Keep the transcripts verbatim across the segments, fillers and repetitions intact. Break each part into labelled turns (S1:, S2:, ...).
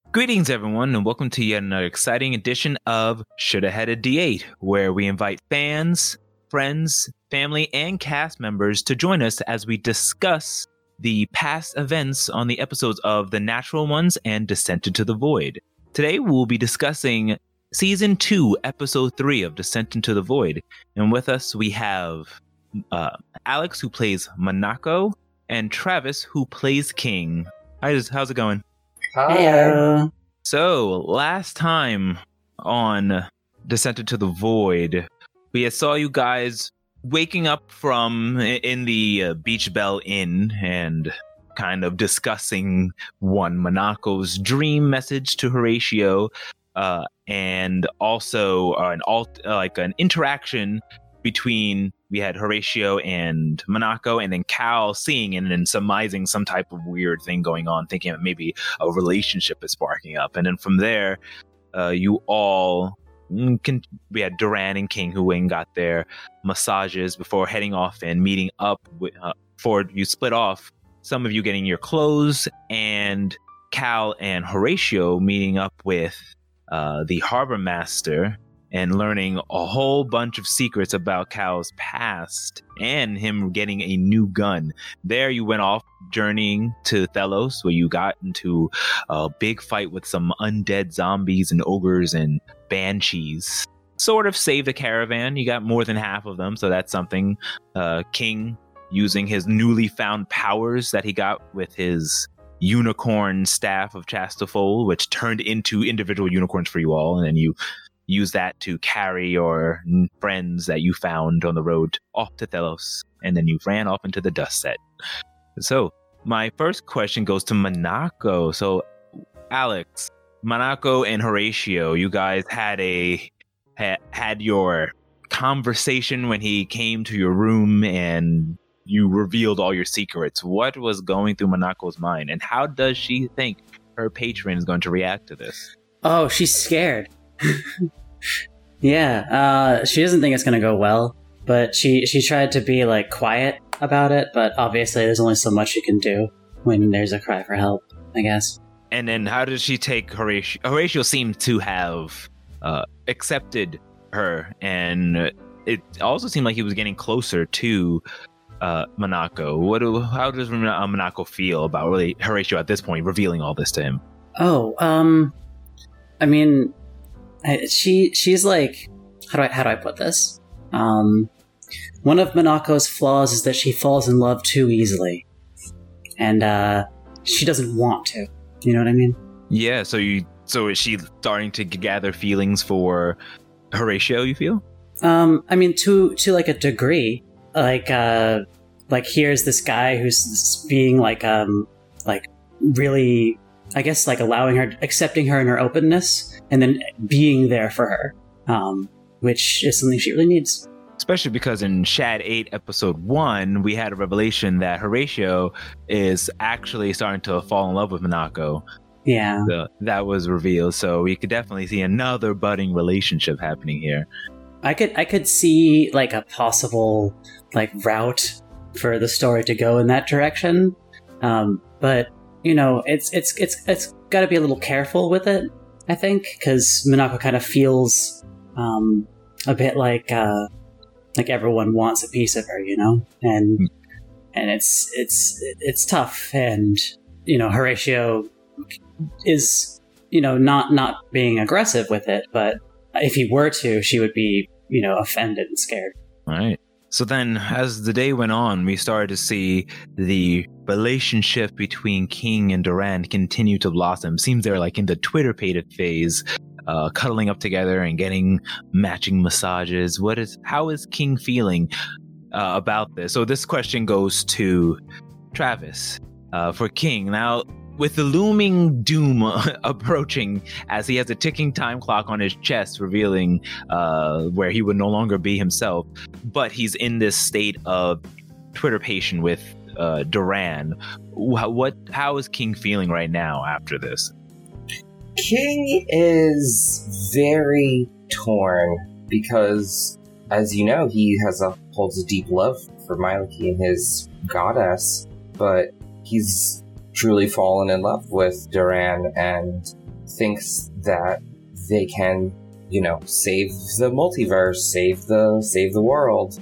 S1: Greetings, everyone, and welcome to yet another exciting edition of Shoulda Had a D eight, where we invite fans, friends, family, and cast members to join us as we discuss the past events on the episodes of The Natural Ones and Descent into the Void. Today, we'll be discussing Season two, Episode three of Descent into the Void. And with us, we have uh, Alex, who plays Manako, and Travis, who plays King. Hi, how's it going?
S2: Hi.
S1: So, last time on Descent into the Void, we saw you guys waking up from in the uh, Beach Bell Inn and kind of discussing one Manako's dream message to Horatio, uh, and also uh, an alt uh, like an interaction between we had Horatio and Manako, and then Cal seeing and then surmising some type of weird thing going on, thinking that maybe a relationship is sparking up. And then from there, uh, you all can, we had Duran and King who went and got their massages before heading off and meeting up with, uh, before you split off. Some of you getting your clothes, and Cal and Horatio meeting up with uh, the harbor master and learning a whole bunch of secrets about Cal's past and him getting a new gun. There you went off journeying to Thelos, where you got into a big fight with some undead zombies and ogres and banshees. Sort of saved the caravan. You got more than half of them, so that's something. Uh, King, using his newly found powers that he got with his unicorn staff of Chastafol, which turned into individual unicorns for you all, and then you use that to carry your friends that you found on the road off to Thelos, and then you ran off into the dust set. So, my first question goes to Manako. So, Alex, Manako and Horatio, you guys had a ha, had your conversation when he came to your room and you revealed all your secrets. What was going through Manako's mind, and how does she think her patron is going to react to this?
S2: Oh, she's scared. Yeah, uh, she doesn't think it's gonna go well, but she, she tried to be, like, quiet about it, but obviously there's only so much you can do when there's a cry for help, I guess.
S1: And then how does she take Horatio? Horatio seems to have uh, accepted her, and it also seemed like he was getting closer to uh, Manako. What do, how does Manako feel about really Horatio at this point, revealing all this to him?
S2: Oh, um, I mean... I, she she's like, how do I how do I put this? Um, one of Manako's flaws is that she falls in love too easily, and uh, she doesn't want to. You know what I mean?
S1: Yeah. So you so is she starting to gather feelings for Horatio? You feel?
S2: Um, I mean, to to like a degree. Like uh, like here's this guy who's being like um like really. I guess, like, allowing her, accepting her in her openness, and then being there for her, um, which is something she really needs.
S1: Especially because in Shad eight, Episode one, we had a revelation that Horatio is actually starting to fall in love with Manako.
S2: Yeah.
S1: So that was revealed, so we could definitely see another budding relationship happening here.
S2: I could, I could see, like, a possible, like, route for the story to go in that direction, um, but... You know, it's it's it's it's got to be a little careful with it, I think, because Manako kind of feels um, a bit like uh, like everyone wants a piece of her, you know, and mm. and it's it's it's tough, and you know, Horatio is you know not not being aggressive with it, but if he were to, she would be you know offended and scared.
S1: All right. So then, as the day went on, we started to see the relationship between King and Duran continue to blossom. Seems they're like in the Twitter-pated phase, uh, cuddling up together and getting matching massages. What is? How is King feeling uh, about this? So this question goes to Travis uh, for King. Now, with the looming doom approaching, as he has a ticking time clock on his chest, revealing uh, where he would no longer be himself, but he's in this state of Twitter-pation with uh, Duran. What? How is King feeling right now after this?
S3: King is very torn because, as you know, he has a holds a deep love for Myleiki and his goddess, but he's truly fallen in love with Duran, and thinks that they can, you know, save the multiverse, save the save the world,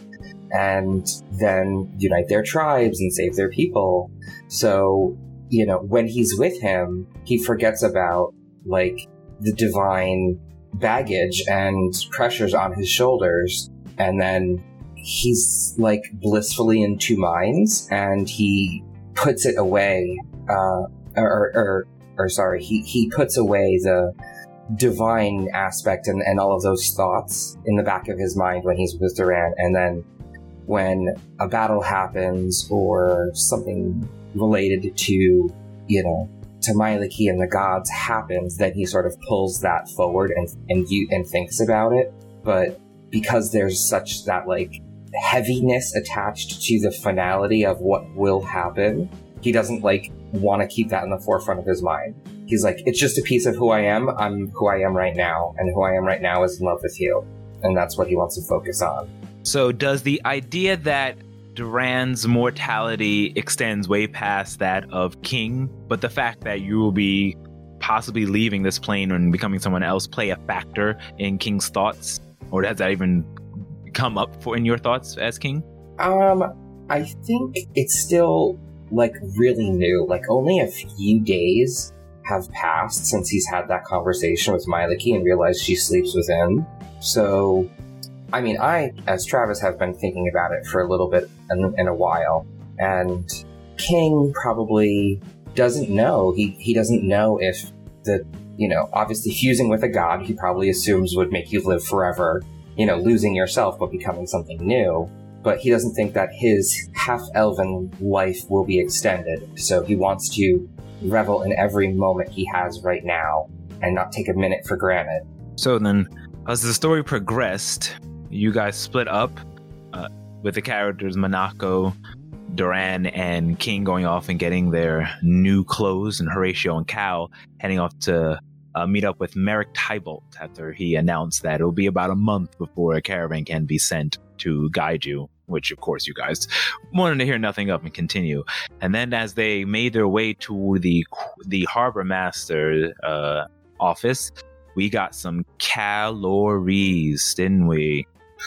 S3: and then unite their tribes and save their people. So, you know, when he's with him, he forgets about, like, the divine baggage and pressures on his shoulders, and then he's, like, blissfully in two minds, and he puts it away, uh, or, or, or sorry, he, he puts away the divine aspect and, and all of those thoughts in the back of his mind when he's with Duran, and then when a battle happens or something related to, you know, to Myliki and the gods happens, then he sort of pulls that forward and and you and thinks about it. But because there's such that, like, heaviness attached to the finality of what will happen, he doesn't, like, want to keep that in the forefront of his mind. He's like, it's just a piece of who I am. I'm who I am right now, and who I am right now is in love with you, and that's what he wants to focus on.
S1: So does the idea that Duran's mortality extends way past that of King, but the fact that you will be possibly leaving this plane and becoming someone else play a factor in King's thoughts? Or has that even come up for in your thoughts as King?
S3: Um, I think it's still, like, really new. Like, only a few days have passed since he's had that conversation with Myliki and realized she sleeps with him. So, I mean, I, as Travis, have been thinking about it for a little bit in, in a while, and King probably doesn't know. He he doesn't know if the, you know, obviously fusing with a god, he probably assumes would make you live forever, you know, losing yourself but becoming something new. But he doesn't think that his half-elven life will be extended, so he wants to revel in every moment he has right now and not take a minute for granted.
S1: So then, as the story progressed, you guys split up uh, with the characters Monaco, Duran, and King going off and getting their new clothes, and Horatio and Cal heading off to uh, meet up with Merrick Tybalt after he announced that it'll be about a month before a caravan can be sent to guide you, which of course you guys wanted to hear nothing of and continue. And then as they made their way to the the harbor master uh, office, we got some calories, didn't we?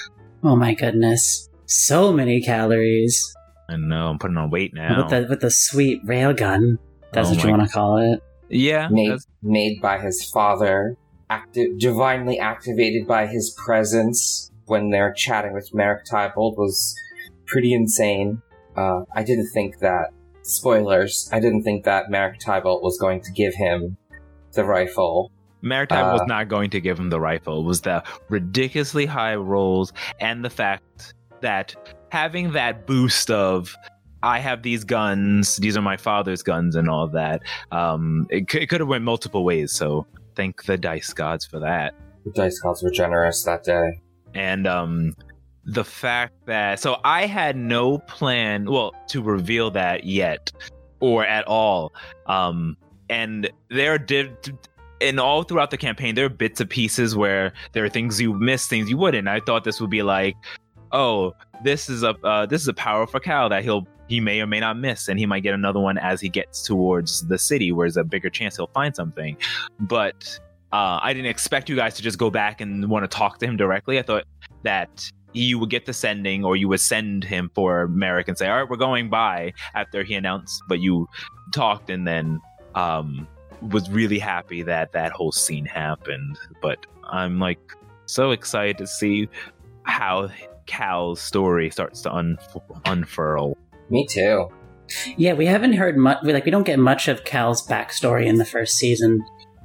S2: Oh my goodness. So many calories.
S1: I know, I'm putting on weight now.
S2: With the, with the sweet railgun. That's
S1: Oh
S2: what you
S1: my-
S2: want to call it.
S1: Yeah.
S3: Made,
S1: that's-
S3: made by his father, acti- divinely activated by his presence when they're chatting with Merrick Tybalt was pretty insane. Uh, I didn't think that, spoilers, I didn't think that Merrick Tybalt was going to give him the rifle.
S1: Maritime
S3: Uh,
S1: was not going to give him the rifle. It was the ridiculously high rolls and the fact that having that boost of, I have these guns, these are my father's guns and all that, um, it, c- it could have went multiple ways. So thank the dice gods for that.
S3: The dice gods were generous that day.
S1: And um, the fact that, so I had no plan, well, to reveal that yet or at all. Um, and there did, and all throughout the campaign, there are bits and pieces where there are things you miss, things you wouldn't. I thought this would be like, oh, this is a uh, this is a power for Cal that he'll he may or may not miss, and he might get another one as he gets towards the city, where there's a bigger chance he'll find something. But uh, I didn't expect you guys to just go back and want to talk to him directly. I thought that you would get the sending, or you would send him for Merrick and say, all right, we're going by, after he announced, but you talked and then um, was really happy that that whole scene happened. But I'm like so excited to see how Cal's story starts to unf- unfurl.
S3: Me too.
S2: Yeah, we haven't heard much. We like we don't get much of Cal's backstory in the first season,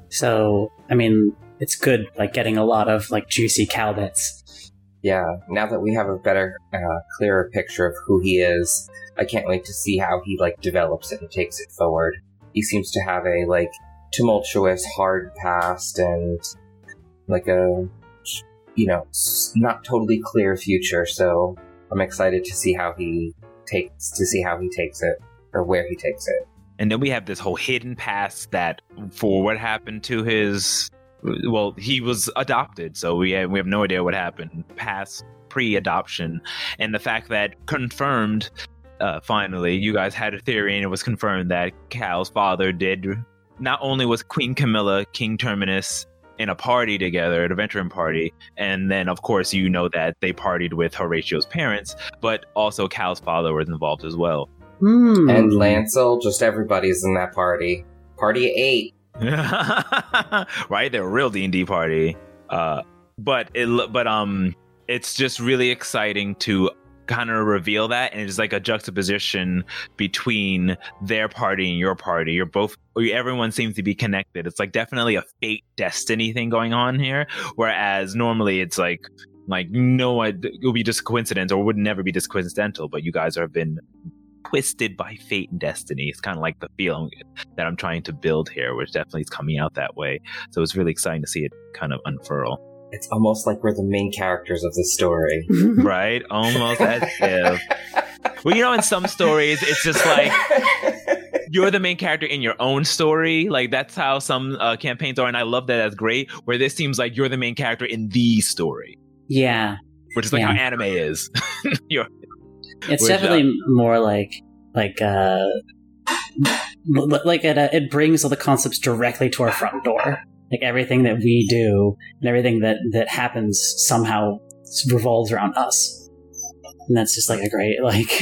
S2: so I mean, it's good. Like getting a lot of like juicy Cal bits.
S3: Yeah, now that we have a better, uh, clearer picture of who he is, I can't wait to see how he, like, develops it and takes it forward. He seems to have a, like, tumultuous, hard past and, like, a, you know, not totally clear future, so I'm excited to see how he takes, to see how he takes it, or where he takes it.
S1: And then we have this whole hidden past that for what happened to his, well, he was adopted, so we have, we have no idea what happened past pre-adoption. And the fact that confirmed, uh, finally, you guys had a theory and it was confirmed that Cal's father did not only was Queen Camilla, King Terminus in a party together, an adventuring party, and then of course you know that they partied with Horatio's parents, but also Cal's father was involved as well.
S2: Hmm.
S3: And Lancel, just everybody's in that party. Party eight.
S1: Right, they're a real D and D party. Uh, but it, but um, it's just really exciting to kind of reveal that, and it's like a juxtaposition between their party and your party. You're both, everyone seems to be connected. It's like definitely a fate destiny thing going on here, whereas normally it's like like no, it will be just coincidence or would never be just coincidental. But you guys have been twisted by fate and destiny. It's kind of like the feeling that I'm trying to build here, which definitely is coming out that way. So it's really exciting to see it kind of unfurl.
S3: It's almost like we're the main characters of the story.
S1: Right? Almost as if. Well, you know, in some stories, it's just like you're the main character in your own story. Like, that's how some uh, campaigns are, and I love that. That's great. Where this seems like you're the main character in the story.
S2: Yeah.
S1: Which is like
S2: Yeah.
S1: how anime is. You're,
S2: It's
S1: which,
S2: definitely
S1: uh,
S2: more like like uh l- like it uh, it brings all the concepts directly to our front door. Like everything that we do and everything that that happens somehow revolves around us, and that's just like a great like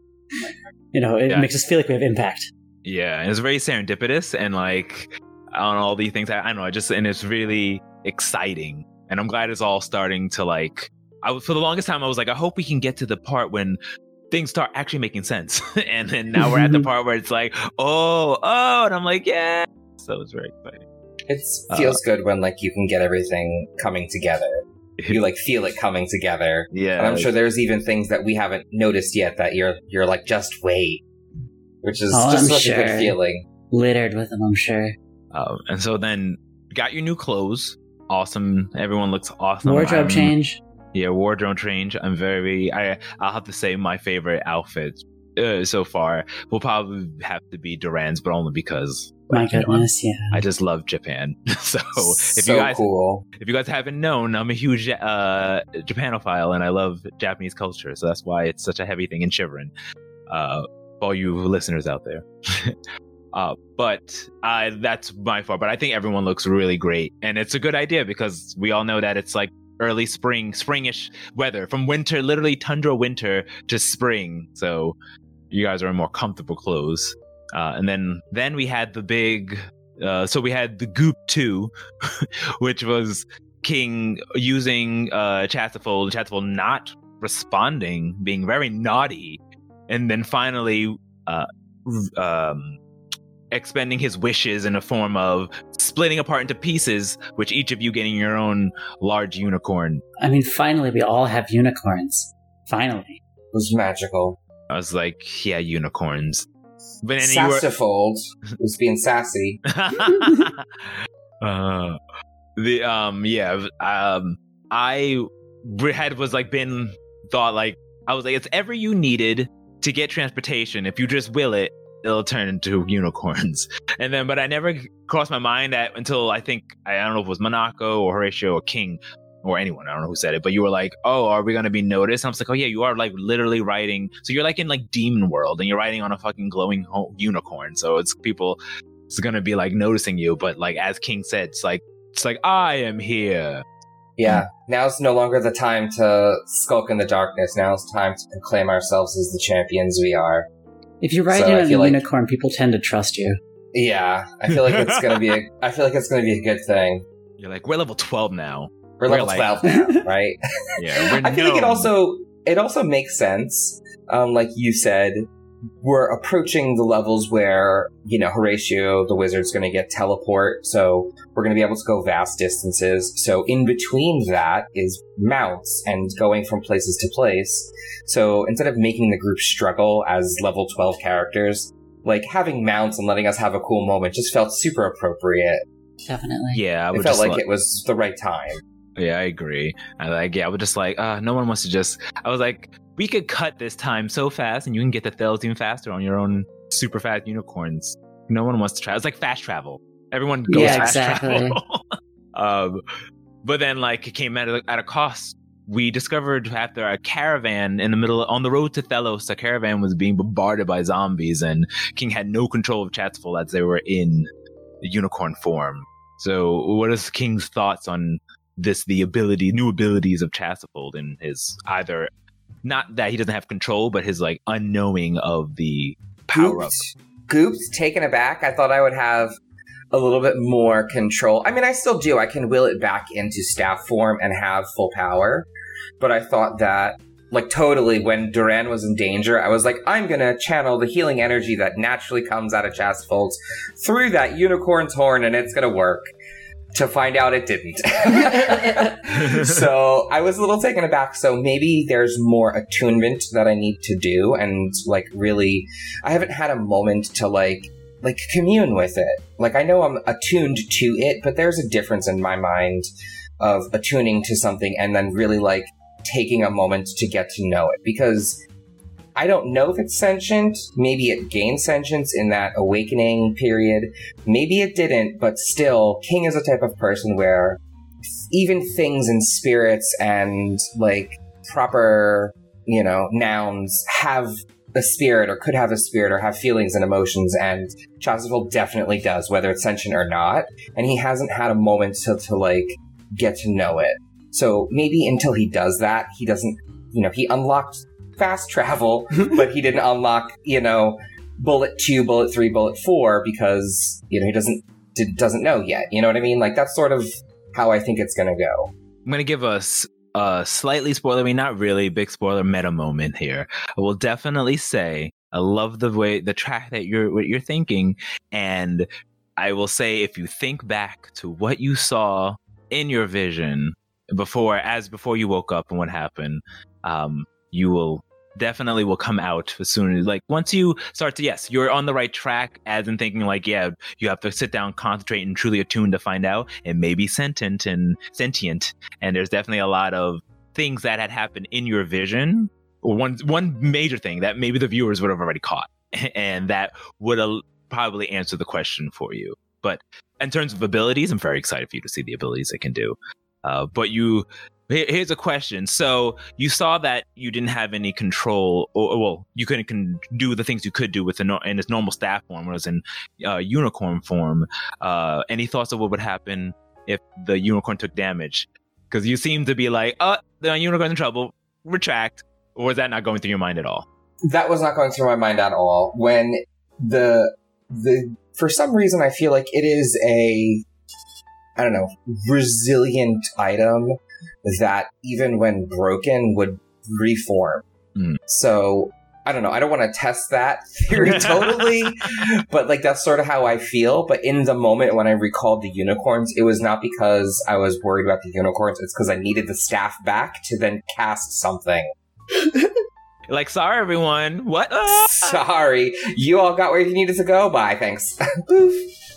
S2: you know it
S1: Yeah.
S2: makes us feel like we have impact.
S1: yeah, and it's very serendipitous, and like on all these things, I, I don't know, I just, and it's really exciting, and I'm glad it's all starting to like. I was- for the longest time, I was like, I hope we can get to the part when things start actually making sense, and then now we're at the part where it's like, oh, oh, and I'm like, yeah. So it's very exciting.
S3: It feels
S1: Uh,
S3: good when like you can get everything coming together. You like feel it coming together.
S1: Yeah,
S3: And I'm sure there's even things that we haven't noticed yet that you're you're like, just wait. Which is
S2: Oh,
S3: just
S2: I'm
S3: such a
S2: sure.
S3: good feeling.
S2: Littered with them, I'm sure.
S1: Um, and so then got your new clothes. Awesome. Everyone looks awesome.
S2: Wardrobe
S1: I'm-
S2: change.
S1: Yeah, wardrobe change. I'm very. I I'll have to say my favorite outfit uh, so far will probably have to be Duran's, but only because
S2: My
S1: like, you know,
S2: goodness, yeah.
S1: I just love Japan. so if
S3: so
S1: you guys
S3: cool.
S1: if you guys haven't known, I'm a huge uh, Japanophile, and I love Japanese culture. So that's why it's such a heavy thing in Shiverin. Uh, for all you listeners out there. Uh, but uh, that's my fault. But I think everyone looks really great, and it's a good idea because we all know that it's like early spring, springish weather from winter, literally tundra winter to spring. So you guys are in more comfortable clothes. Uh, and then then we had the big. Uh, so we had the Goop two, which was King using uh, Chastifold, Chastifold not responding, being very naughty, and then finally. Uh, um, expending his wishes in a form of splitting apart into pieces, which each of you getting your own large unicorn.
S2: I mean, finally, we all have unicorns. Finally.
S3: It was magical.
S1: I was like, yeah, unicorns. But then you were
S3: Sassifold was being sassy.
S1: uh, the um yeah um I had was like been thought like I was like it's ever you needed to get transportation. If you just will it, it'll turn into unicorns. And then, but I never crossed my mind that until I think, I don't know if it was Monaco or Horatio or King or anyone, I don't know who said it, but you were like, oh, are we going to be noticed? And I was like, oh yeah, you are like literally writing. So you're like in like Demon World and you're riding on a fucking glowing ho- unicorn. So it's people, it's going to be like noticing you. But like, as King said, it's like, it's like, I am here.
S3: Yeah, now's no longer the time to skulk in the darkness. Now it's time to proclaim ourselves as the champions we are.
S2: If you ride
S3: So
S2: in
S3: I
S2: on a
S3: feel like-
S2: unicorn, people tend to trust you.
S3: Yeah, I feel like it's gonna be. A, I feel like it's gonna be a good thing.
S1: You're like, we're level twelve now.
S3: We're
S1: We're
S3: level
S1: like-
S3: twelve now, right?
S1: Yeah, we're
S3: I feel like it
S1: known.
S3: also it also makes sense. Um, like you said, we're approaching the levels where you know Horatio, the wizard's going to get teleport, so we're going to be able to go vast distances. So in between that is mounts and going from places to place. So instead of making the group struggle as level twelve characters, like having mounts and letting us have a cool moment just felt super appropriate.
S2: Definitely.
S1: Yeah, I
S3: It
S1: would
S3: felt
S1: just
S3: like
S1: like
S3: it was the right time.
S1: Yeah, I agree. I like, yeah, I was just like, uh, no one wants to just. I was like, we could cut this time so fast, and you can get the Thales even faster on your own super fast unicorns. No one wants to try. It's like fast travel. Everyone goes
S2: Yeah,
S1: fast
S2: exactly.
S1: travel. um, but then, like, it came at a, at a cost. We discovered after a caravan in the middle on the road to Thelos, a caravan was being bombarded by zombies, and King had no control of Chatsful as they were in unicorn form. So, what is King's thoughts on this? The ability, new abilities of Chastifold, and his either not that he doesn't have control, but his like unknowing of the power up.
S3: Gooped, taken aback. I thought I would have a little bit more control. I mean, I still do. I can will it back into staff form and have full power. But I thought that, like, totally, when Duran was in danger, I was like, I'm going to channel the healing energy that naturally comes out of Chastifold's through that unicorn's horn, and it's going to work. To find out it didn't. So I was a little taken aback. So maybe there's more attunement that I need to do. And, like, really, I haven't had a moment to, like, like commune with it. Like, I know I'm attuned to it, but there's a difference in my mind of attuning to something and then really, like, taking a moment to get to know it. Because I don't know if it's sentient. Maybe it gained sentience in that awakening period. Maybe it didn't, but still, King is a type of person where even things and spirits and, like, proper, you know, nouns have a spirit or could have a spirit or have feelings and emotions, and Chastifold definitely does, whether it's sentient or not. And he hasn't had a moment to, to, like, get to know it. So maybe until he does that, he doesn't, you know, he unlocked fast travel, but he didn't unlock, you know, bullet two, bullet three, bullet four because, you know, he doesn't doesn't know yet. You know what I mean? Like, that's sort of how I think it's going to go.
S1: I'm going to give us a slightly spoiler, I mean, not really big spoiler meta moment here. I will definitely say I love the way the track that you're what you're thinking, and I will say if you think back to what you saw in your vision before, as before you woke up and what happened, um, you will definitely will come out as soon as, like, once you start to, yes, you're on the right track, as in thinking, like, yeah, you have to sit down, concentrate, and truly attune to find out, and maybe sentient and sentient. And there's definitely a lot of things that had happened in your vision, or one one major thing that maybe the viewers would have already caught, and that would have probably answer the question for you. But in terms of abilities, I'm very excited for you to see the abilities it can do. Uh, but you... Here's a question. So you saw that you didn't have any control, or, well, you couldn't con- do the things you could do with the no- in its normal staff form, whereas in uh, unicorn form. Uh, any thoughts of what would happen if the unicorn took damage? Because you seem to be like, oh, the unicorn's in trouble, retract. Or was that not going through your mind at all?
S3: That was not going through my mind at all. When the the for some reason I feel like it is a, I don't know, resilient item that even when broken would reform. Mm. So, I don't know, I don't want to test that theory totally, but, like, that's sort of how I feel. But in the moment when I recalled the unicorns, it was not because I was worried about the unicorns, it's because I needed the staff back to then cast something.
S1: Like, sorry everyone, what? Ah!
S3: Sorry, you all got where you needed to go, bye, thanks. Boof.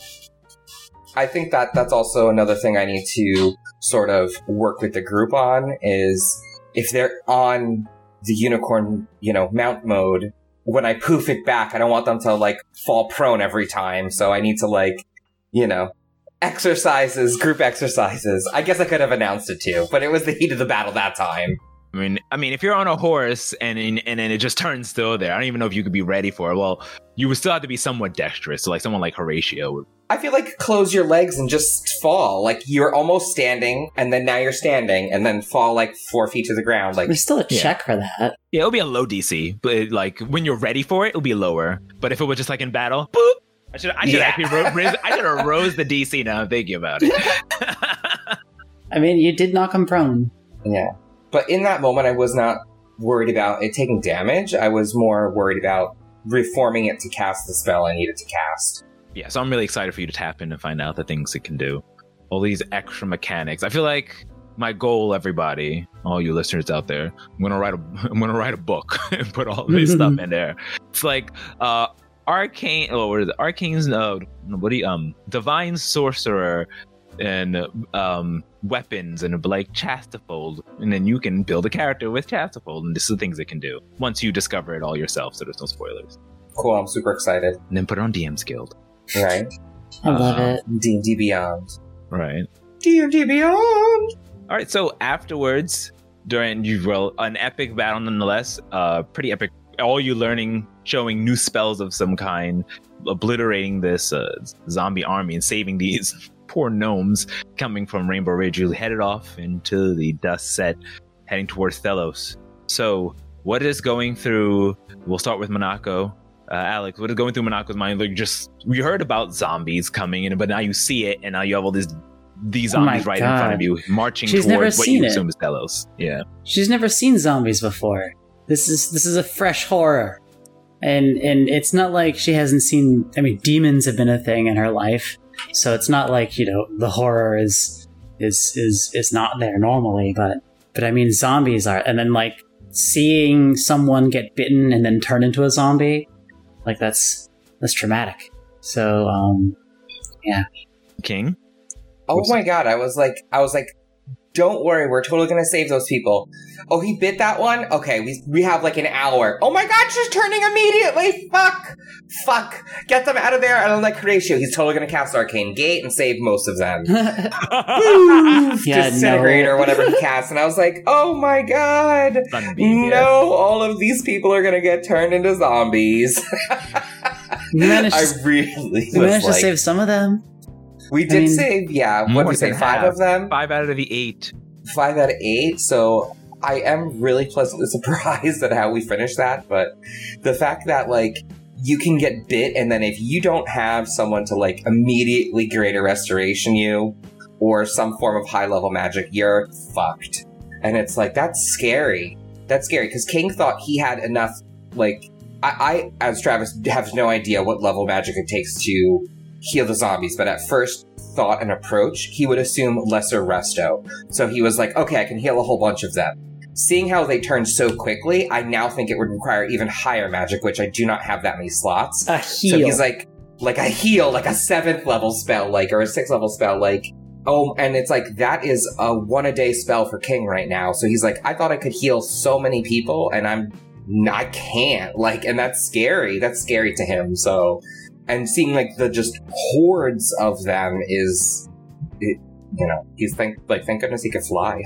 S3: I think that that's also another thing I need to sort of work with the group on, is if they're on the unicorn, you know, mount mode, when I poof it back, I don't want them to, like, fall prone every time. So I need to, like, you know, exercises, group exercises. I guess I could have announced it too, but it was the heat of the battle that time.
S1: I mean, I mean, if you're on a horse and and then it just turns still there, I don't even know if you could be ready for it. Well, you would still have to be somewhat dexterous. So, like, someone like Horatio would.
S3: I feel like close your legs and just fall. Like, you're almost standing, and then now you're standing, and then fall, like, four feet to the ground. Like,
S2: there's still a
S1: yeah.
S2: check for that.
S1: Yeah, it'll be a low D C, but, like, when you're ready for it, it'll be lower. But if it was just, like, in battle, boop! I should I should yeah. actually ro- raise, I should have rose the D C now I'm thinking about it.
S2: I mean, you did knock him prone.
S3: Yeah. But in that moment, I was not worried about it taking damage. I was more worried about reforming it to cast the spell I needed to cast.
S1: Yeah, so I'm really excited for you to tap in and find out the things it can do. All these extra mechanics. I feel like my goal, everybody, all you listeners out there, I'm gonna write a I'm gonna write a book and put all this stuff in there. It's like uh arcane oh what is it? Arcane's uh what do you um divine sorcerer and um weapons and like Chastifold, and then you can build a character with Chastifold, and this is the things it can do once you discover it all yourself, so there's no spoilers.
S3: Cool, I'm super excited.
S1: And then put it on D M's Guild.
S3: Right.
S2: I love uh, it.
S3: D and D Beyond.
S1: Right.
S3: D and D Beyond!
S1: Alright, so afterwards, during you roll an epic battle nonetheless, uh pretty epic all you learning, showing new spells of some kind, obliterating this uh, zombie army and saving these poor gnomes coming from Rainbow Ridge. You headed off into the dust set, heading towards Thelos. So, what is going through? We'll start with Monaco. Uh, Alex, what is going through Monaco's mind? Like, just we heard about zombies coming in, but now you see it, and now you have all these these zombies oh right God. in front of you, marching
S2: She's
S1: towards what you
S2: it.
S1: assume is Thelos. Yeah,
S2: she's never seen zombies before. This is this is a fresh horror, and and it's not like she hasn't seen. I mean, demons have been a thing in her life, so it's not like, you know, the horror is is is is not there normally. But but I mean, zombies are, and then like seeing someone get bitten and then turn into a zombie. Like, that's that's traumatic. So, um, yeah.
S1: King?
S3: Oh
S1: What's
S3: my god, I was like, I was like, don't worry, we're totally gonna save those people. Oh, he bit that one? Okay, we we have like an hour. Oh my god, she's turning immediately! Fuck! Fuck! Get them out of there! And I'm like, Horatio, he's totally gonna cast Arcane Gate and save most of them. Boof!
S2: Yeah,
S3: Disintegrate
S2: no.
S3: or whatever he cast. And I was like, oh my god!
S1: Sunbeam,
S3: no,
S1: yeah.
S3: all of these people are gonna get turned into zombies.
S2: You managed,
S3: I
S2: to,
S3: really
S2: you
S3: was
S2: managed
S3: like,
S2: to save some of them.
S3: we did
S2: I mean,
S3: save, yeah, what
S1: more
S3: did we say,
S1: than
S3: five
S1: half.
S3: of them?
S1: Five out of the eight.
S3: Five out of eight, so I am really pleasantly surprised at how we finished that, but the fact that, like, you can get bit, and then if you don't have someone to, like, immediately greater restoration you, or some form of high-level magic, you're fucked. And it's like, that's scary. That's scary, because King thought he had enough, like, I, I, as Travis, have no idea what level magic it takes to heal the zombies, but at first thought and approach, he would assume lesser resto. So he was like, okay, I can heal a whole bunch of them. Seeing how they turn so quickly, I now think it would require even higher magic, which I do not have that many slots.
S2: A heal.
S3: So he's like, like a heal, like a seventh level spell, like, or a sixth level spell, like, oh, and it's like, that is a one a day spell for King right now. So he's like, I thought I could heal so many people, and I'm, I can't, like, and that's scary. That's scary to him, so... And seeing, like, the just hordes of them is, it, you know, he's thank, like, thank goodness he could fly.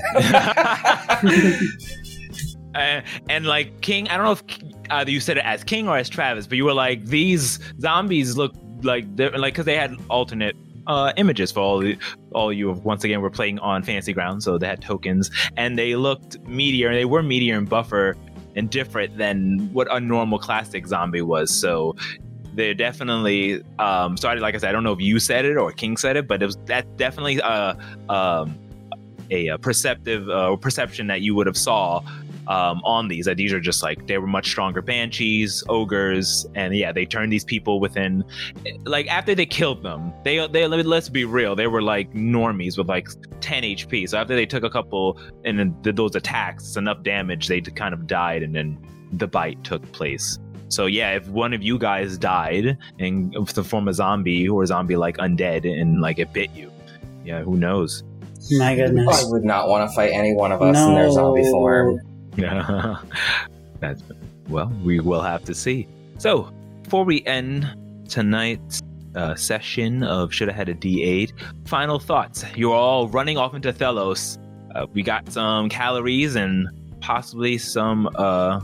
S1: uh, and, like, King, I don't know if uh, you said it as King or as Travis, but you were like, these zombies look like, they're, like, because they had alternate uh, images for all the, all you, once again, were playing on Fantasy Ground, so they had tokens, and they looked meatier, they were meatier and buffer and different than what a normal classic zombie was, so... They're definitely um, started. Like I said, I don't know if you said it or King said it, but it was that definitely uh, um, a, a perceptive uh, perception that you would have saw um, on these. That these are just like they were much stronger banshees, ogres, and yeah, they turned these people within. Like after they killed them, they they let's be real, they were like normies with like ten H P. So after they took a couple and then did those attacks, enough damage, they kind of died, and then the bite took place. So yeah, if one of you guys died in the form of zombie or zombie-like undead and like it bit you, yeah, who knows?
S2: My goodness.
S3: I would not want to fight any one of us
S2: no.
S3: in their zombie form.
S1: Yeah, that's well, we will have to see. So before we end tonight's uh, session of Should Have Had a D eight, final thoughts. You're all running off into Thelos. Uh, we got some calories and possibly some uh,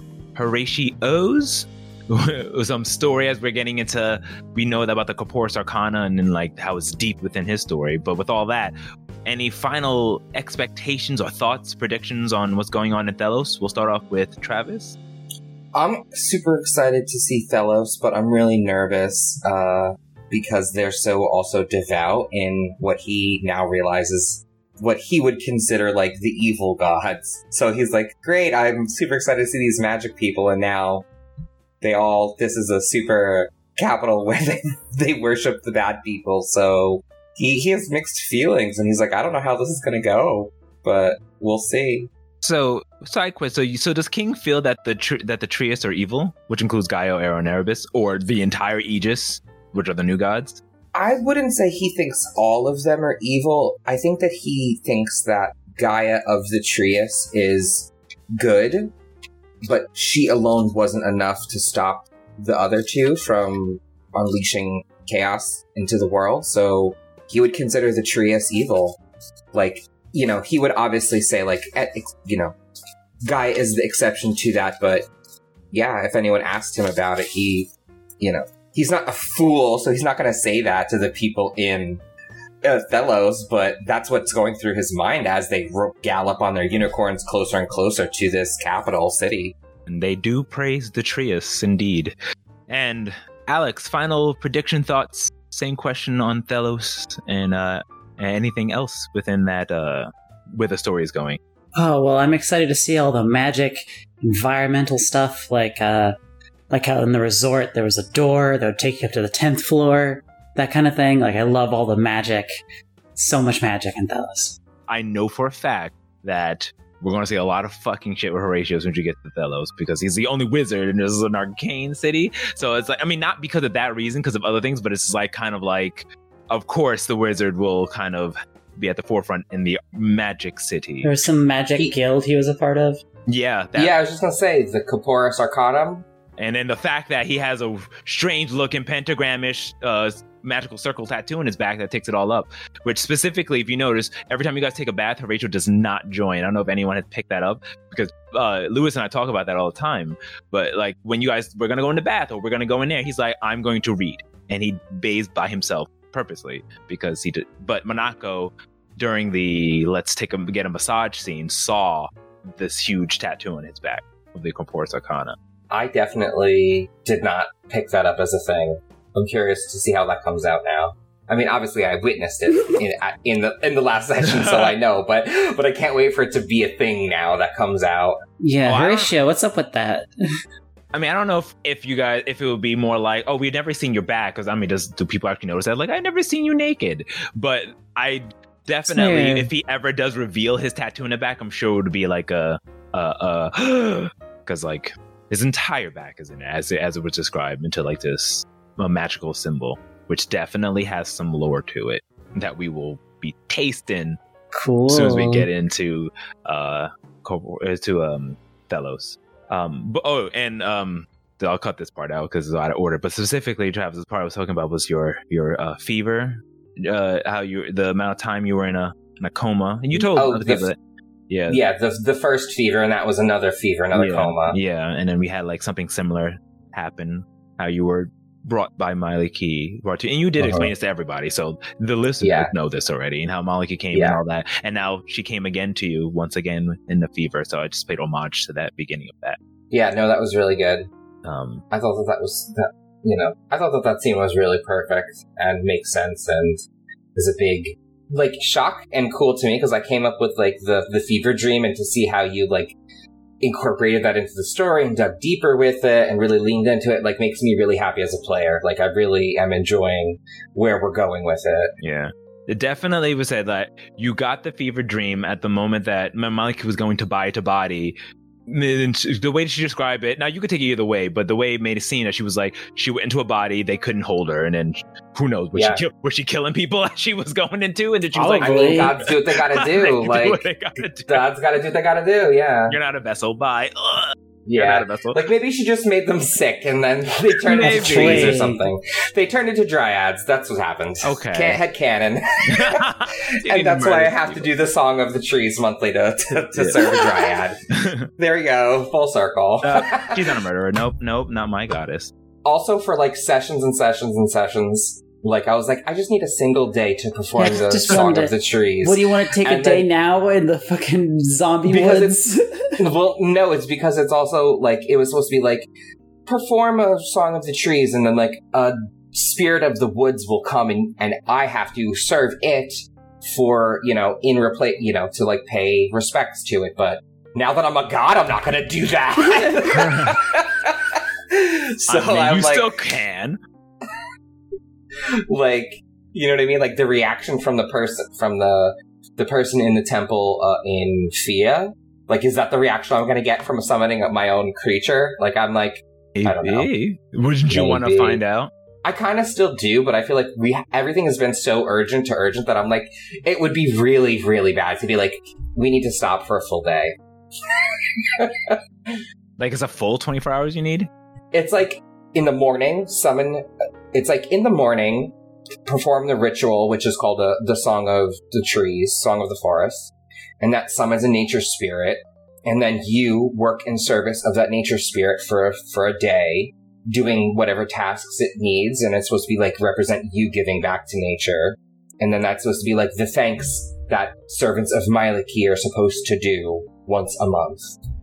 S1: Horatios. Some story as we're getting into, we know about the Corporus Arcana and then like how it's deep within his story. But with all that, any final expectations or thoughts, predictions on what's going on in Thelos? We'll start off with Travis.
S3: I'm super excited to see Thelos, but I'm really nervous uh, because they're so also devout in what he now realizes what he would consider like the evil gods. So he's like, great, I'm super excited to see these magic people, and now they all, this is a super capital where they, they worship the bad people, so he, he has mixed feelings, and he's like, I don't know how this is gonna go, but we'll see.
S1: So, side quest, so you, so does King feel that the tri- that the Trias are evil, which includes Gaio, Aero, and Erebus, or the entire Aegis, which are the new gods?
S3: I wouldn't say he thinks all of them are evil. I think that he thinks that Gaia of the Trias is good, but she alone wasn't enough to stop the other two from unleashing chaos into the world, so he would consider the Trias evil. Like, you know, he would obviously say, like, you know, Gaia is the exception to that, but yeah, if anyone asked him about it, he, you know, he's not a fool, so he's not going to say that to the people in uh, Thelos, but that's what's going through his mind as they ro- gallop on their unicorns closer and closer to this capital city.
S1: And they do praise Detrius, indeed. And Alex, final prediction thoughts, same question on Thelos, and uh, anything else within that, uh, where the story is going?
S2: Oh, well, I'm excited to see all the magic, environmental stuff, like uh, like how in the resort there was a door that would take you up to the tenth floor, that kind of thing. Like, I love all the magic. So much magic in Thelos.
S1: I know for a fact that we're going to see a lot of fucking shit with Horatius when you get to Thelos, because he's the only wizard and this is an arcane city. So it's like, I mean, not because of that reason, because of other things, but it's like kind of like, of course, the wizard will kind of be at the forefront in the magic city.
S2: There was some magic
S3: He-
S2: guild he was a part of.
S1: Yeah. That,
S3: Yeah, I was just going to say, the Corporus Arcanum.
S1: And then the fact that he has a strange looking pentagramish uh, magical circle tattoo on his back that takes it all up. Which specifically, if you notice, every time you guys take a bath, Horatio does not join. I don't know if anyone has picked that up, because uh, Lewis and I talk about that all the time. But like, when you guys, we're going to go in the bath or we're going to go in there, he's like, I'm going to read. And he bathes by himself purposely because he did. But Monaco, during the let's take a get a massage scene, saw this huge tattoo on his back of the Corporus Arcana.
S3: I definitely did not pick that up as a thing. I'm curious to see how that comes out now. I mean, obviously, I witnessed it in, in the in the last session, so I know. But but I can't wait for it to be a thing now that comes out.
S2: Yeah,
S1: Oh, I
S2: Horatio, what's up with that?
S1: I mean, I don't know if, if you guys, if it would be more like, oh, we've never seen your back, because I mean, does do people actually notice that? Like, I've never seen you naked. But I definitely,
S2: Same.
S1: if he ever does reveal his tattoo in the back, I'm sure it would be like a, a, a, because like his entire back is in it, as it, as it was described, into like this a magical symbol, which definitely has some lore to it that we will be tasting
S2: Cool.
S1: as soon as we get into uh Corpor- uh, to um Thelos. Um, but oh, and um, I'll cut this part out because it's out of order. But specifically, Travis, the part I was talking about was your your uh, fever, uh, how you the amount of time you were in a in a coma, and you told
S3: Oh,
S1: other
S3: the
S1: people
S3: f-
S1: that. Yeah,
S3: Yeah, the the first fever, and that was another fever, another
S1: yeah,
S3: coma.
S1: Yeah, and then we had like something similar happen. How you were brought by Maliki, brought to, and you did
S3: Uh-huh.
S1: explain this to everybody, so the listeners
S3: Yeah.
S1: know this already, and how Maliki came
S3: Yeah.
S1: and all that, and now she came again to you once again in the fever. So I just paid homage to that beginning of that.
S3: Yeah, no, that was really good.
S1: Um,
S3: I thought that that was, that, you know, I thought that that scene was really perfect and makes sense and is a big, like, shock and cool to me because I came up with, like, the, the fever dream and to see how you, like, incorporated that into the story and dug deeper with it and really leaned into it, like, makes me really happy as a player. Like, I really am enjoying where we're going with it.
S1: yeah. It definitely was said that you got the fever dream at the moment that Maliki was going to buy to body. And she- the way she described it, now you could take it either way, but the way it made it seem that she was like, she went into a body, they couldn't hold her, and then who knows, was,
S3: Yeah.
S1: she, kill, was she killing people as she was going into? And then she was
S2: Probably.
S1: like,
S3: I mean, gods do what they gotta
S1: They
S3: do.
S1: do
S3: like,
S1: what they gotta do.
S3: gods gotta do what they gotta do, yeah.
S1: You're not a vessel, bye. Ugh, you're not
S3: Yeah.
S1: a vessel.
S3: Like, maybe she just made them sick and then they turned into
S1: Maybe.
S3: trees or something. They turned into dryads. That's what happened.
S1: Okay.
S3: Can't head canon. And that's why I have to do the Song of the Trees monthly to, to, to
S1: Yeah.
S3: serve a dryad.
S1: do.
S3: There we go. Full circle.
S1: uh, she's not a murderer. Nope, nope, not my goddess.
S3: Also, for like sessions and sessions and sessions, like I was like, I just need a single day to perform
S2: Yeah,
S3: the
S2: just
S3: Song
S2: wanted
S3: of
S2: to-
S3: the Trees.
S2: What do you want to take a
S3: And
S2: day
S3: then-
S2: now in the fucking zombie
S3: Because
S2: woods?
S3: Well, no, it's because it's also like it was supposed to be like perform a Song of the Trees, and then like a spirit of the woods will come and and I have to serve it for, you know, in replace, you know, to like pay respects to it. But now that I'm a god, I'm not gonna do that. So
S1: I mean,
S3: I'm
S1: you
S3: like,
S1: still can.
S3: like, you know what I mean? Like the reaction from the person, from the the person in the temple uh, in Fia. Like, is that the reaction I'm gonna get from summoning up my own creature? Like, I'm like, I don't know.
S1: Maybe. Wouldn't you want to
S3: Maybe.
S1: find out?
S3: I kind of still do, but I feel like we everything has been so urgent to urgent that I'm like, it would be really, really bad to be like, we need to stop for a full day.
S1: Like, it's a full twenty-four hours you need?
S3: It's like in the morning, summon. It's like in the morning, perform the ritual, which is called the the Song of the Trees, Song of the Forest, and that summons a nature spirit. and then you work in service of that nature spirit for for a day, doing whatever tasks it needs, and it's supposed to be like represent you giving back to nature, and then that's supposed to be like the thanks that servants of Myliki are supposed to do once a month.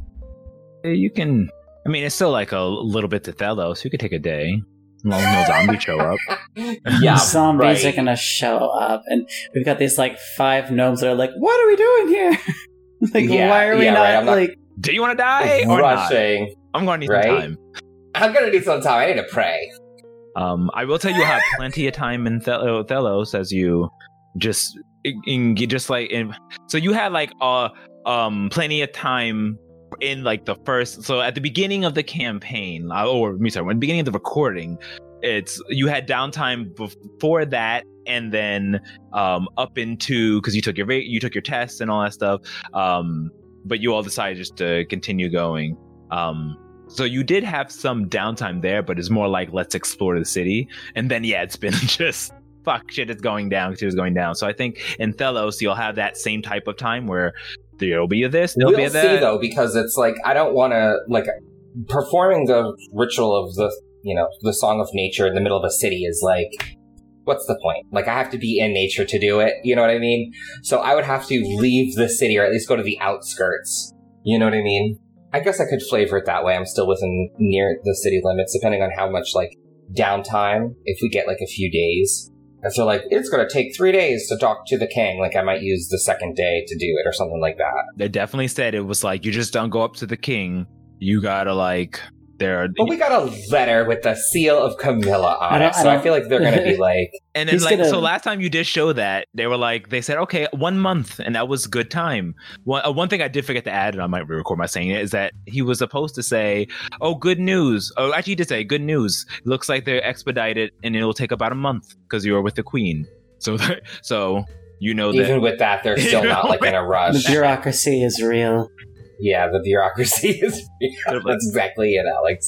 S1: You can, I mean, it's still like a little bit to Thelos. You could take a day. No, no zombies show up.
S3: Yeah,
S2: zombies
S3: right.
S2: are gonna show up, and we've got these like five gnomes that are like, "What are we doing here? like,
S3: Yeah,
S2: why are we
S3: yeah,
S2: not,
S3: right, I'm not-
S2: like?"
S1: Do you want to die or not?
S3: Rushing.
S1: I'm going to need
S3: Right?
S1: some time.
S3: I'm gonna need some time. I need to pray.
S1: Um, I will tell you, you'll have plenty of time in Thel- Thelos as you just, in, in- just like, in, so you had like uh, um, plenty of time in like the first, so at the beginning of the campaign, uh, or me sorry, when beginning of the recording, it's you had downtime before that, and then um, up into because you took your you took your tests and all that stuff, um, but you all decided just to continue going. Um, So you did have some downtime there, but it's more like, let's explore the city. And then, yeah, it's been just, fuck, shit is going down, shit is going down. So I think in Thelos, you'll have that same type of time where there'll be a this, there'll
S3: We'll
S1: be a
S3: see,
S1: that.
S3: though, because it's like, I don't want to, like, performing the ritual of the, you know, the Song of Nature in the middle of a city is like, what's the point? Like, I have to be in nature to do it, you know what I mean? So I would have to leave the city, or at least go to the outskirts, you know what I mean? I guess I could flavor it that way. I'm still within near the city limits, depending on how much, like, downtime, if we get, like, a few days. If they're like, it's going to take three days to talk to the king, like, I might use the second day to do it or something like that.
S1: They definitely said it was like, you just don't go up to the king. You gotta, like, there.
S3: But we got a letter with the seal of Camilla
S2: I
S3: on
S2: don't-
S3: it,
S2: I
S3: so I
S2: don't-
S3: feel like they're going to be like,
S1: And then,
S2: He's
S1: like,
S2: gonna-
S1: so last time you did show that, they were like, they said, okay, one month, and that was good time. One, uh, one thing I did forget to add, and I might re-record my saying it, is that he was supposed to say, oh, good news. Oh, actually, he did say, good news. Looks like they're expedited, and it'll take about a month, because you were with the queen. So, so you know that.
S3: even with that, they're still not, like, in a
S2: The
S3: rush.
S2: bureaucracy is real.
S3: Yeah, the bureaucracy is real. That's exactly it, Alex.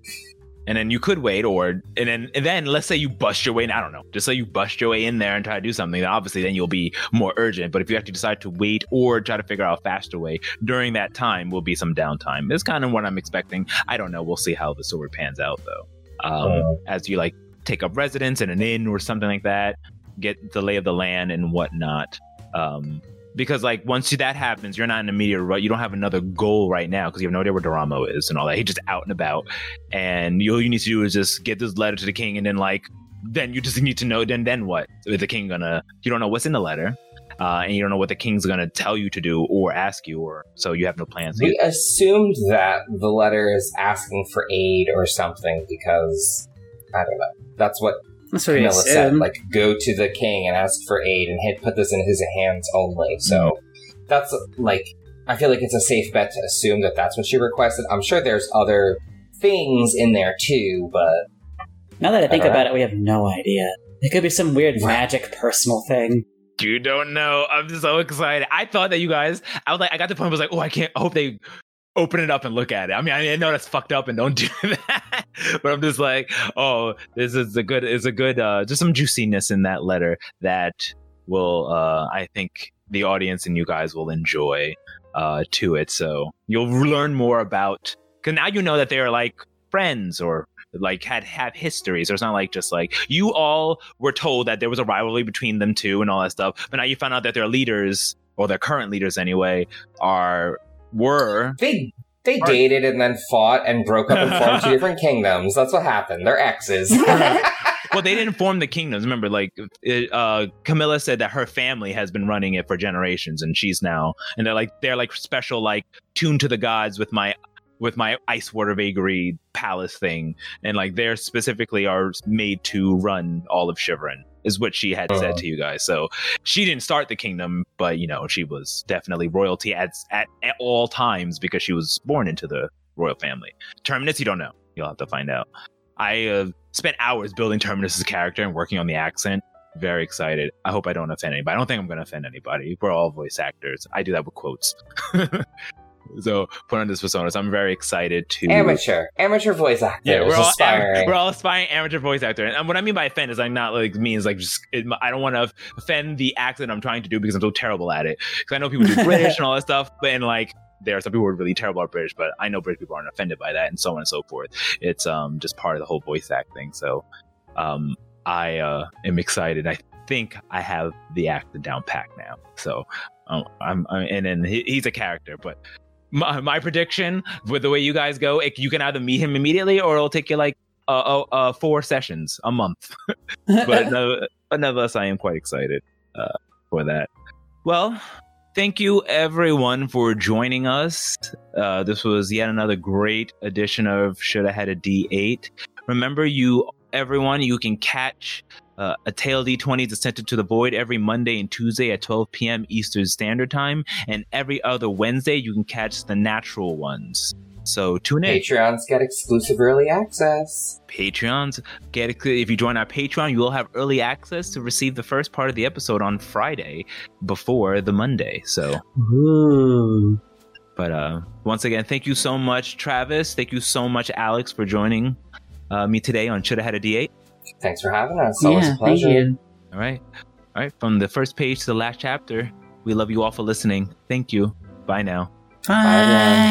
S1: And then you could wait, or and then and then let's say you bust your way in. I don't know. Just say you bust your way in there and try to do something. Then obviously, then you'll be more urgent. But if you actually decide to wait or try to figure out a faster way during that time, will be some downtime. It's kind of what I'm expecting. I don't know. We'll see how the story pans out, though. Um,
S3: Mm.
S1: As you like take up residence in an inn or something like that, get the lay of the land and whatnot. Um, Because, like, once that happens, you're not in immediate rush. You don't have another goal right now because you have no idea where Doramo is and all that. He's just out and about. And all you need to do is just get this letter to the king, and then, like, then you just need to know, then then what? Is the king gonna... You don't know what's in the letter, uh, and you don't know what the king's gonna tell you to do or ask you, or so you have no plans.
S3: We assumed that the letter is asking for aid or something because, I don't know. That's what
S2: That's what we
S3: Camilla said.
S2: assume.
S3: Like, go to the king and ask for aid and hit, put this in his hands only. So that's, like, I feel like it's a safe bet to assume that that's what she requested. I'm sure there's other things in there too, but...
S2: Now that I think
S3: I don't
S2: about
S3: know.
S2: it, we have no idea. It could be some weird
S3: Right.
S2: magic personal thing.
S1: You don't know. I'm just so excited. I thought that you guys... I was like, I got to the point where I was like, oh, I can't... I hope they... open it up and look at it. I mean, I know that's fucked up and don't do that, but I'm just like, oh, this is a good, is a good, uh, just some juiciness in that letter that will, uh, I think the audience and you guys will enjoy, uh, to it. So you'll learn more about, because now you know that they're like friends or like had have histories. So it's not like just like you all were told that there was a rivalry between them two and all that stuff, but now you found out that their leaders, or their current leaders anyway, are were
S3: They they
S1: Right.
S3: dated and then fought and broke up and formed two different kingdoms. That's what happened. They're exes.
S1: well, they didn't form the kingdoms. Remember, like it, uh, Camilla said that her family has been running it for generations, and she's now, and they're like they're like special, like tuned to the gods with my with my ice water vagary palace thing, and like they're specifically are made to run all of Shiverin, is what she had said
S3: Uh-huh.
S1: to you guys. So she didn't start the kingdom, but you know she was definitely royalty at at, at all times because she was born into the royal family. Terminus, you don't know. You'll have to find out. I uh, spent hours building Terminus's character and working on the accent. Very excited. I hope I don't offend anybody. I don't think I'm going to offend anybody. We're all voice actors. I do that with quotes. So put on this persona. So I'm very excited to
S3: Amateur. Amateur voice actors.
S1: Yeah, we're all
S3: aspiring.
S1: am- we're all aspiring amateur voice actor, and what I mean by offend is like not like means like just it, I don't want to offend the accent I'm trying to do because I'm so terrible at it. Because I know people do British and all that stuff, but and like there are some people who are really terrible at British, but I know British people aren't offended by that, and so on and so forth. It's um just part of the whole voice acting. So um I uh, am excited. I think I have the acting down pat now. So um, I'm, I'm and then he, he's a character, but my, my prediction with the way you guys go, it, you can either meet him immediately or it'll take you like uh, uh, uh four sessions a month. But no, nonetheless, I am quite excited uh, for that. Well, thank you everyone for joining us. Uh, this was yet another great edition of Shoulda Had a D eight. Remember, you everyone, you can catch uh, A Tale D twenty Descended to the Void every Monday and Tuesday at twelve p.m. Eastern Standard Time, and every other Wednesday you can catch the natural ones. So tune in.
S3: Patreons get exclusive early access.
S1: Patreons get if you join our Patreon, you will have early access to receive the first part of the episode on Friday before the Monday. So,
S2: Ooh.
S1: But uh, once again, thank you so much, Travis. Thank you so much, Alex, for joining uh, me today on Shoulda Had a D eight.
S3: Thanks for having us. Always
S2: Yeah,
S3: a pleasure.
S2: thank you.
S1: All right, all right. From the first page to the last chapter, we love you all for listening. Thank you. Bye now.
S2: Bye.
S3: Bye, then.